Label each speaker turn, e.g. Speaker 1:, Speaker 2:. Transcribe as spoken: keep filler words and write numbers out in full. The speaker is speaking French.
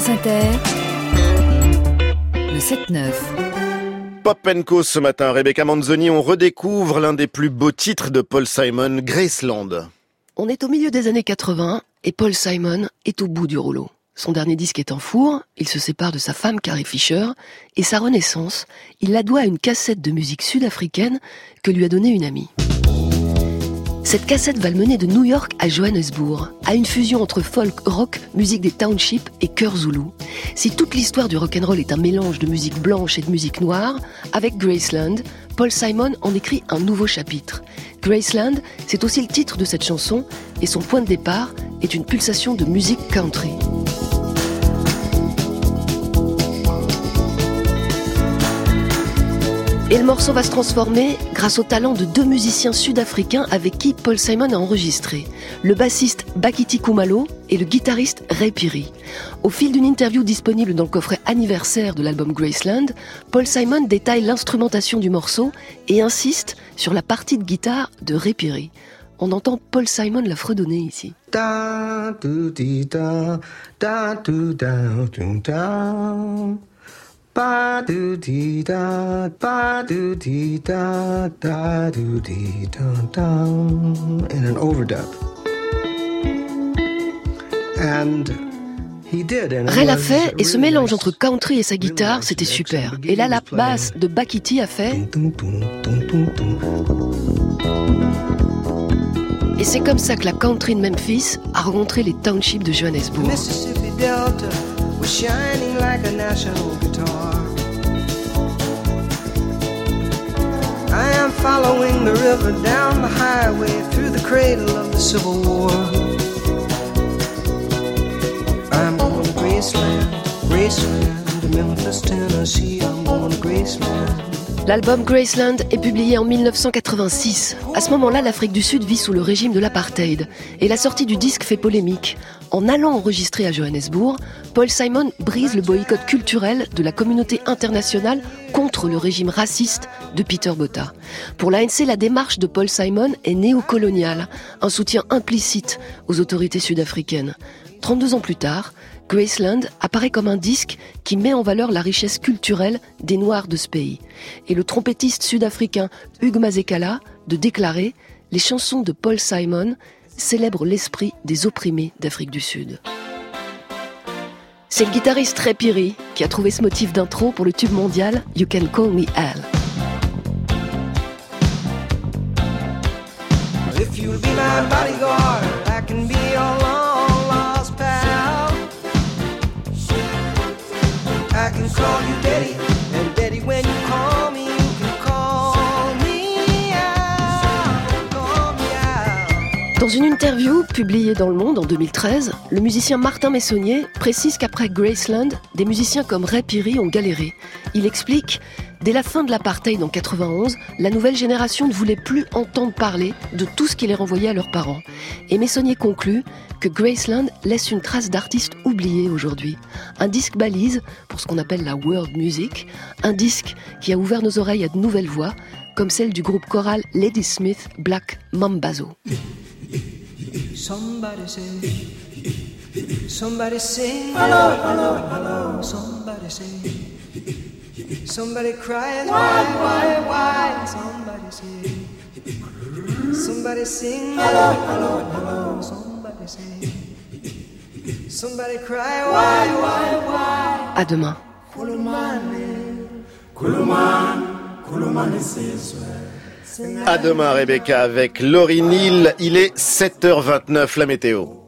Speaker 1: France Inter, le sept neuf.
Speaker 2: Pop and Co ce matin, Rebecca Manzoni, on redécouvre l'un des plus beaux titres de Paul Simon, Graceland.
Speaker 3: On est au milieu des années quatre-vingts et Paul Simon est au bout du rouleau. Son dernier disque est en four, il se sépare de sa femme Carrie Fisher et sa renaissance, il la doit à une cassette de musique sud-africaine que lui a donnée une amie. Cette cassette va le mener de New York à Johannesburg, à une fusion entre folk, rock, musique des townships et chœur zoulou. Si toute l'histoire du rock'n'roll est un mélange de musique blanche et de musique noire, avec Graceland, Paul Simon en écrit un nouveau chapitre. Graceland, c'est aussi le titre de cette chanson, et son point de départ est une pulsation de musique country. Et le morceau va se transformer grâce au talent de deux musiciens sud-africains avec qui Paul Simon a enregistré, le bassiste Bakiti Kumalo et le guitariste Ray Phiri. Au fil d'une interview disponible dans le coffret anniversaire de l'album Graceland, Paul Simon détaille l'instrumentation du morceau et insiste sur la partie de guitare de Ray Phiri. On entend Paul Simon la fredonner ici. Da, do, di, da, da, do, da, do, da. Ba do dee da, ba do dee da, da do dee da da, in an overdub. And he did. Ray l'a fait et ce mélange entre country et sa guitare, c'était super. Et là, la basse de Bakiti a fait. Et c'est comme ça que la country de Memphis a rencontré les townships de Johannesburg. Was shining like a national guitar. I am following the river down the highway through the cradle of the Civil War. I'm going to Graceland, Graceland, to Memphis, Tennessee. I'm going to Graceland. L'album Graceland est publié en dix-neuf cent quatre-vingt-six. À ce moment-là, l'Afrique du Sud vit sous le régime de l'apartheid. Et la sortie du disque fait polémique. En allant enregistrer à Johannesburg, Paul Simon brise le boycott culturel de la communauté internationale contre le régime raciste de Peter Botha. Pour l'A N C, la démarche de Paul Simon est néocoloniale, un soutien implicite aux autorités sud-africaines. trente-deux ans plus tard, Graceland apparaît comme un disque qui met en valeur la richesse culturelle des Noirs de ce pays. Et le trompettiste sud-africain Hugh Masekela de déclarer « Les chansons de Paul Simon célèbrent l'esprit des opprimés d'Afrique du Sud ». C'est le guitariste Ray Phiri qui a trouvé ce motif d'intro pour le tube mondial « You Can Call Me Al ». If you'll be my bodyguard, I can be your long lost pal. I can call you Daddy, and Daddy when you call me, you can call me out, call me out. Dans une interview publiée dans Le Monde en deux mille treize, le musicien Martin Messonnier précise qu'après Graceland, des musiciens comme Ray Phiri ont galéré. Il explique: dès la fin de l'apartheid en quatre-vingt-onze, la nouvelle génération ne voulait plus entendre parler de tout ce qui les renvoyait à leurs parents. Et Messonnier conclut que Graceland laisse une trace d'artistes oubliés aujourd'hui. Un disque balise pour ce qu'on appelle la world music, un disque qui a ouvert nos oreilles à de nouvelles voix, comme celle du groupe choral Ladysmith Black Mambazo. Somebody say, somebody sing, hello, hello, hello, somebody say. Somebody cries, why, why, why? Somebody say, somebody sing, hello, hello, hello. Somebody say, somebody cry, why, why, why? À demain.
Speaker 2: À demain, Rebecca, avec Laurie Neal. Il est sept heures vingt-neuf, la météo.